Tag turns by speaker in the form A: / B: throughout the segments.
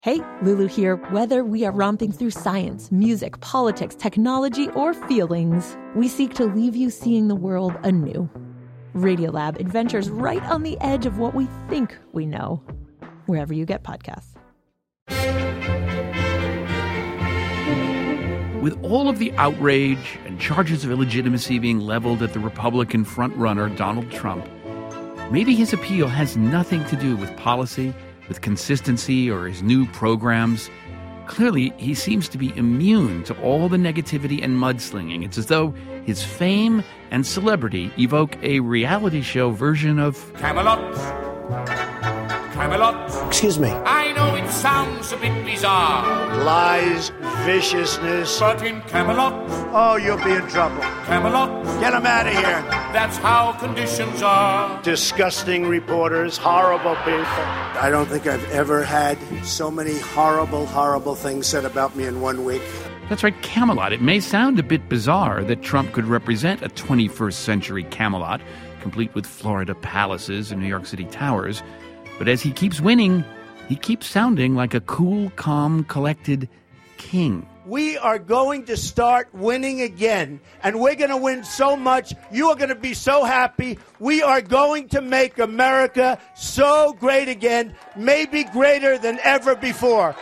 A: Hey, Lulu here. Whether we are romping through science, music, politics, technology, or feelings, we seek to leave you seeing the world anew. Radiolab adventures right on the edge of what we think we know, wherever you get podcasts.
B: With all of the outrage and charges of illegitimacy being leveled at the Republican frontrunner, Donald Trump, maybe his appeal has nothing to do with policy, with consistency, or his new programs. Clearly, he seems to be immune to all the negativity and mudslinging. It's as though his fame and celebrity evoke a reality show version of
C: Camelot. Camelot.
D: Excuse me.
C: I know it sounds a bit bizarre.
D: Lies, viciousness.
C: But in Camelot.
D: Oh, you'll be in trouble.
C: Camelot.
D: Get him out of here.
C: That's how conditions are.
D: Disgusting reporters, horrible people. I don't think I've ever had so many horrible, horrible things said about me in 1 week.
B: That's right, Camelot. It may sound a bit bizarre that Trump could represent a 21st century Camelot, complete with Florida palaces and New York City towers. But as he keeps winning, he keeps sounding like a cool, calm, collected king.
D: We are going to start winning again, and we're going to win so much. You are going to be so happy. We are going to make America so great again, maybe greater than ever before.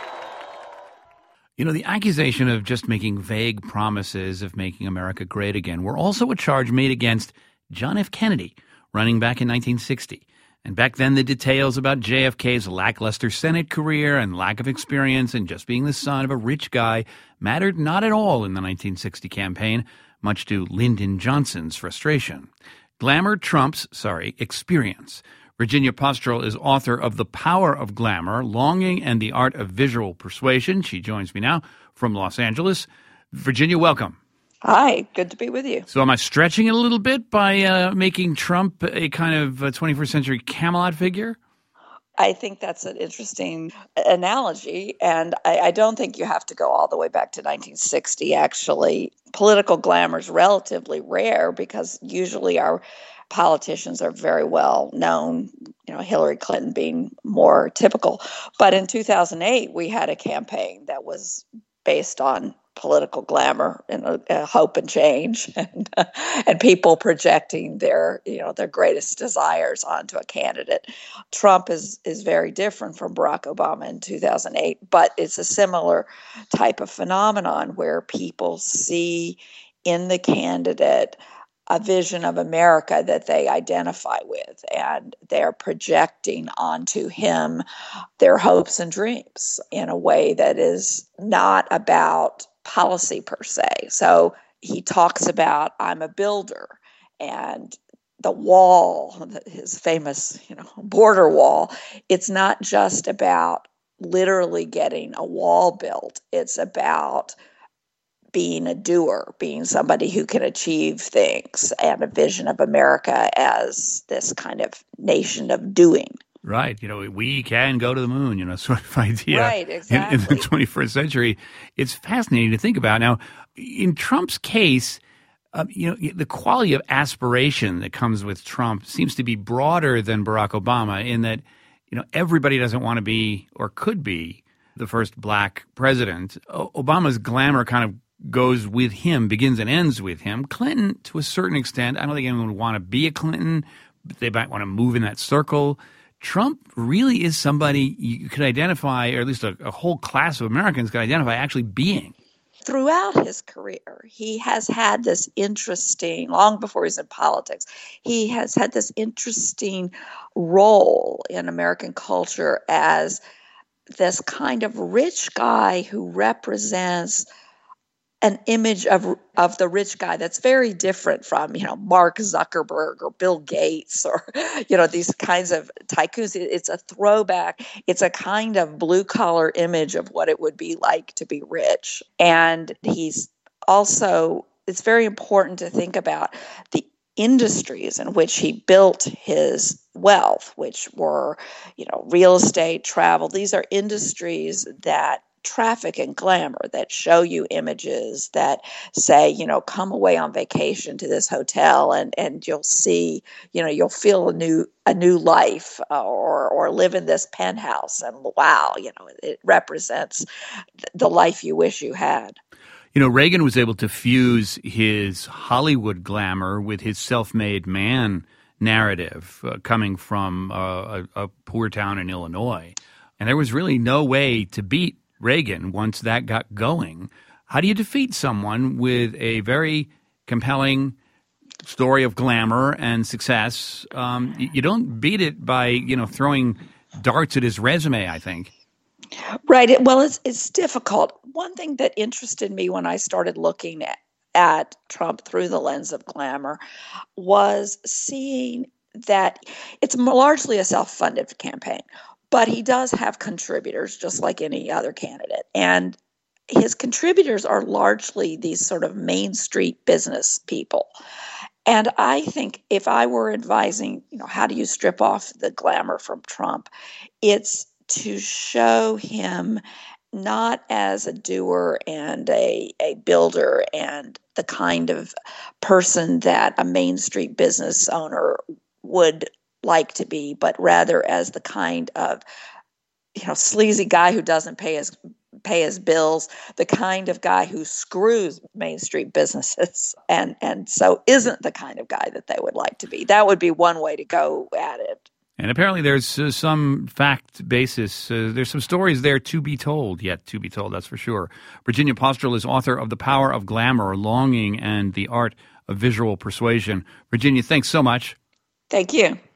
B: You know, the accusation of just making vague promises of making America great again were also a charge made against John F. Kennedy, running back in 1960. And back then, the details about JFK's lackluster Senate career and lack of experience and just being the son of a rich guy mattered not at all in the 1960 campaign, much to Lyndon Johnson's frustration. Glamour trumps, experience. Virginia Postrel is author of The Power of Glamour, Longing and the Art of Visual Persuasion. She joins me now from Los Angeles. Virginia, welcome.
E: Hi, good to be with you.
B: So am I stretching it a little bit by making Trump a kind of 21st century Camelot figure?
E: I think that's an interesting analogy, and I don't think you have to go all the way back to 1960. Actually, political glamour is relatively rare because usually our politicians are very well known, Hillary Clinton being more typical. But in 2008, we had a campaign that was based on political glamour and hope and change, and people projecting their greatest desires onto a candidate. Trump is very different from Barack Obama in 2008, but it's a similar type of phenomenon where people see in the candidate a vision of America that they identify with, and they're projecting onto him their hopes and dreams in a way that is not about policy per se. So he talks about, I'm a builder, and the wall, his famous, border wall, it's not just about literally getting a wall built. It's about being a doer, being somebody who can achieve things, and a vision of America as this kind of nation of doing.
B: Right. We can go to the moon, sort of idea.
E: Right, exactly.
B: In the 21st century. It's fascinating to think about. Now, in Trump's case, the quality of aspiration that comes with Trump seems to be broader than Barack Obama in that, everybody doesn't want to be or could be the first black president. Obama's glamour kind of goes with him, begins and ends with him. Clinton, to a certain extent, I don't think anyone would want to be a Clinton, but they might want to move in that circle. Trump really is somebody you could identify, or at least a whole class of Americans could identify actually being.
E: Throughout his career, he has had this interesting, long before he's in politics, he has had this interesting role in American culture as this kind of rich guy who represents an image of the rich guy that's very different from, Mark Zuckerberg or Bill Gates or, these kinds of tycoons. It's a throwback. It's a kind of blue collar image of what it would be like to be rich. And he's also, it's very important to think about the industries in which he built his wealth, which were, real estate, travel. These are industries that traffic and glamour, that show you images that say, come away on vacation to this hotel and you'll see, you'll feel a new life, or live in this penthouse, and wow, it represents the life you wish you had.
B: Reagan was able to fuse his Hollywood glamour with his self-made man narrative, coming from a poor town in Illinois. And there was really no way to beat Reagan once that got going. How do you defeat someone with a very compelling story of glamour and success? You don't beat it by, throwing darts at his resume, I think.
E: Right. Well, it's difficult. One thing that interested me when I started looking at Trump through the lens of glamour was seeing that it's largely a self-funded campaign, but he does have contributors just like any other candidate. And his contributors are largely these sort of Main Street business people. And I think if I were advising, how do you strip off the glamour from Trump, it's to show him not as a doer and a builder and the kind of person that a Main Street business owner would like to be, but rather as the kind of, sleazy guy who doesn't pay his bills, the kind of guy who screws Main Street businesses, and so isn't the kind of guy that they would like to be. That would be one way to go at it.
B: And apparently there's some fact basis. There's some stories there to be told, that's for sure. Virginia Postrel is author of The Power of Glamour, Longing, and the Art of Visual Persuasion. Virginia, thanks so much.
E: Thank you.